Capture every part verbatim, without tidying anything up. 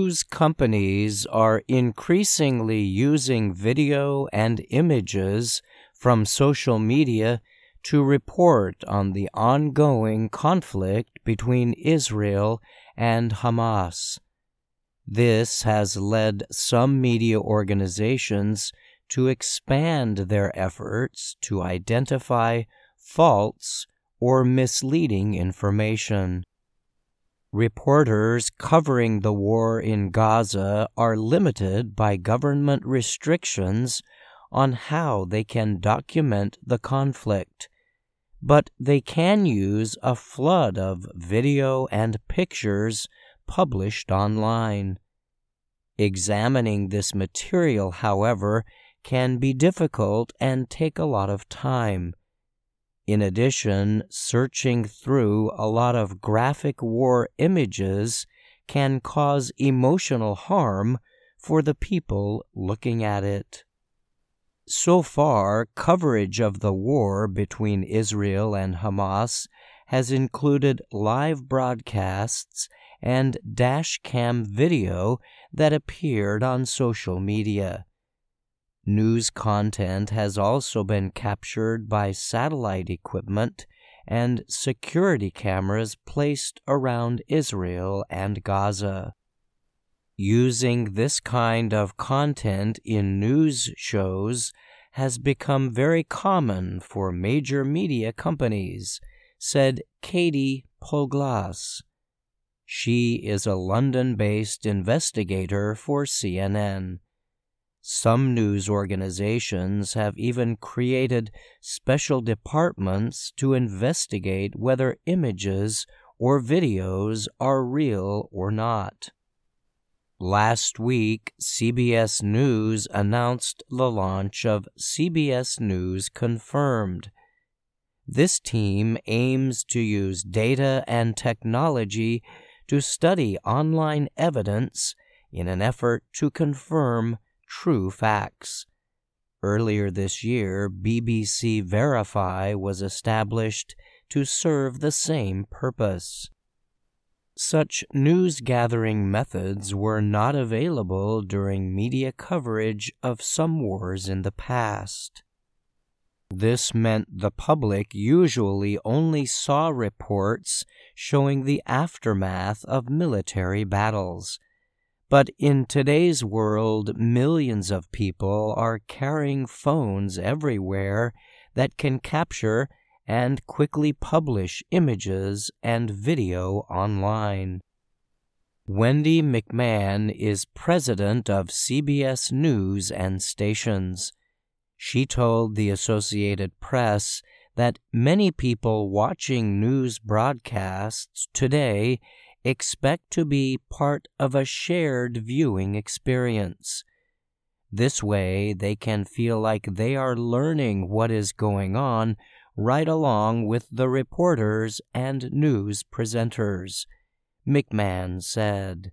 News companies are increasingly using video and images from social media to report on the ongoing conflict between Israel and Hamas. This has led some media organizations to expand their efforts to identify false or misleading information. Reporters covering the war in Gaza are limited by government restrictions on how they can document the conflict, but they can use a flood of video and pictures published online. Examining this material, however, can be difficult and take a lot of time. In addition, searching through a lot of graphic war images can cause emotional harm for the people looking at it. So far, coverage of the war between Israel and Hamas has included live broadcasts and dash-cam video that appeared on social media. News content has also been captured by satellite equipment and security cameras placed around Israel and Gaza. Using this kind of content in news shows has become very common for major media companies, said Katie Polglas. She is a London-based investigator for C N N. Some news organizations have even created special departments to investigate whether images or videos are real or not. Last week, C B S News announced the launch of C B S News Confirmed. This team aims to use data and technology to study online evidence in an effort to confirm true facts. Earlier this year, B B C Verify was established to serve the same purpose. Such news-gathering methods were not available during media coverage of some wars in the past. This meant the public usually only saw reports showing the aftermath of military battles. But in today's world, millions of people are carrying phones everywhere that can capture and quickly publish images and video online. Wendy McMahon is president of C B S News and Stations. She told the Associated Press that many people watching news broadcasts today expect to be part of a shared viewing experience. This way, they can feel like they are learning what is going on right along with the reporters and news presenters, McMahon said.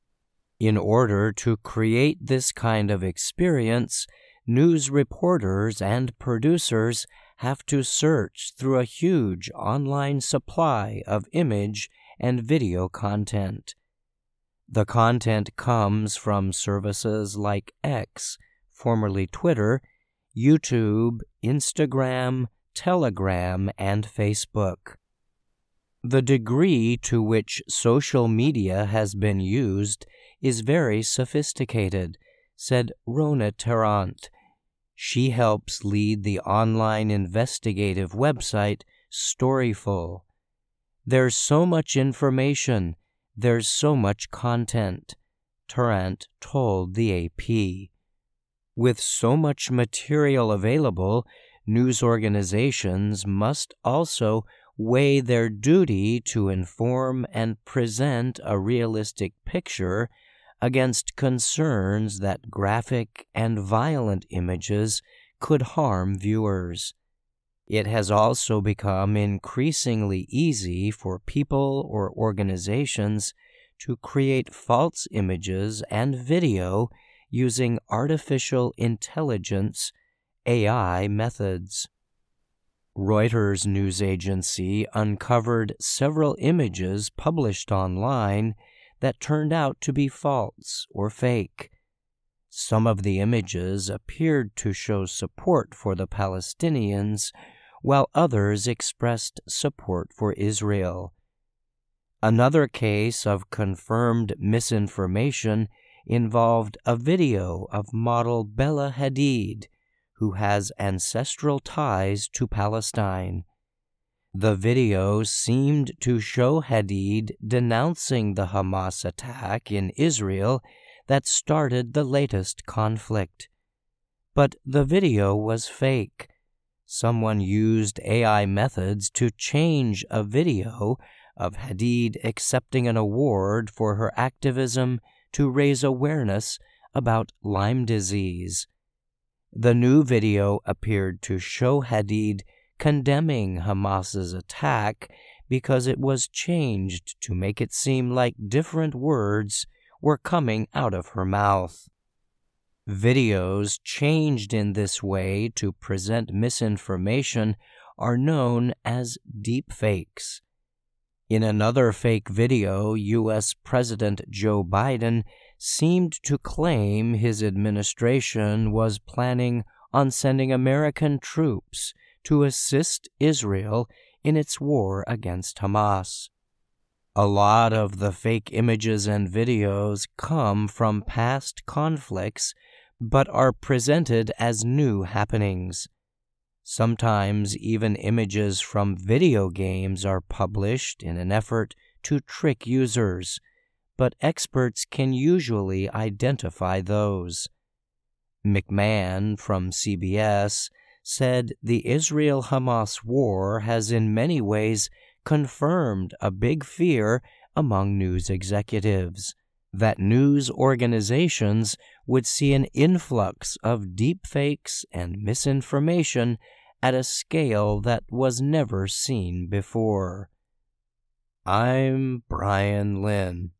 In order to create this kind of experience, news reporters and producers have to search through a huge online supply of image and video content. The content comes from services like X, formerly Twitter, YouTube, Instagram, Telegram, and Facebook. The degree to which social media has been used is very sophisticated, said Rona Tarrant. She helps lead the online investigative website Storyful. There's so much information, there's so much content, Tarrant told the A P. With so much material available, news organizations must also weigh their duty to inform and present a realistic picture against concerns that graphic and violent images could harm viewers. It has also become increasingly easy for people or organizations to create false images and video using artificial intelligence A I methods. Reuters news agency uncovered several images published online that turned out to be false or fake. Some of the images appeared to show support for the Palestinians, while others expressed support for Israel. Another case of confirmed misinformation involved a video of model Bella Hadid, who has ancestral ties to Palestine. The video seemed to show Hadid denouncing the Hamas attack in Israel that started the latest conflict. But the video was fake. Someone used A I methods to change a video of Hadid accepting an award for her activism to raise awareness about Lyme disease. The new video appeared to show Hadid condemning Hamas's attack because it was changed to make it seem like different words were coming out of her mouth. Videos changed in this way to present misinformation are known as deepfakes. In another fake video, U S President Joe Biden seemed to claim his administration was planning on sending American troops to assist Israel in its war against Hamas. A lot of the fake images and videos come from past conflicts, but are presented as new happenings. Sometimes even images from video games are published in an effort to trick users, but experts can usually identify those. McMahon from C B S said the Israel-Hamas war has in many ways confirmed a big fear among news executives, that news organizations would see an influx of deepfakes and misinformation at a scale that was never seen before. I'm Brian Lynn.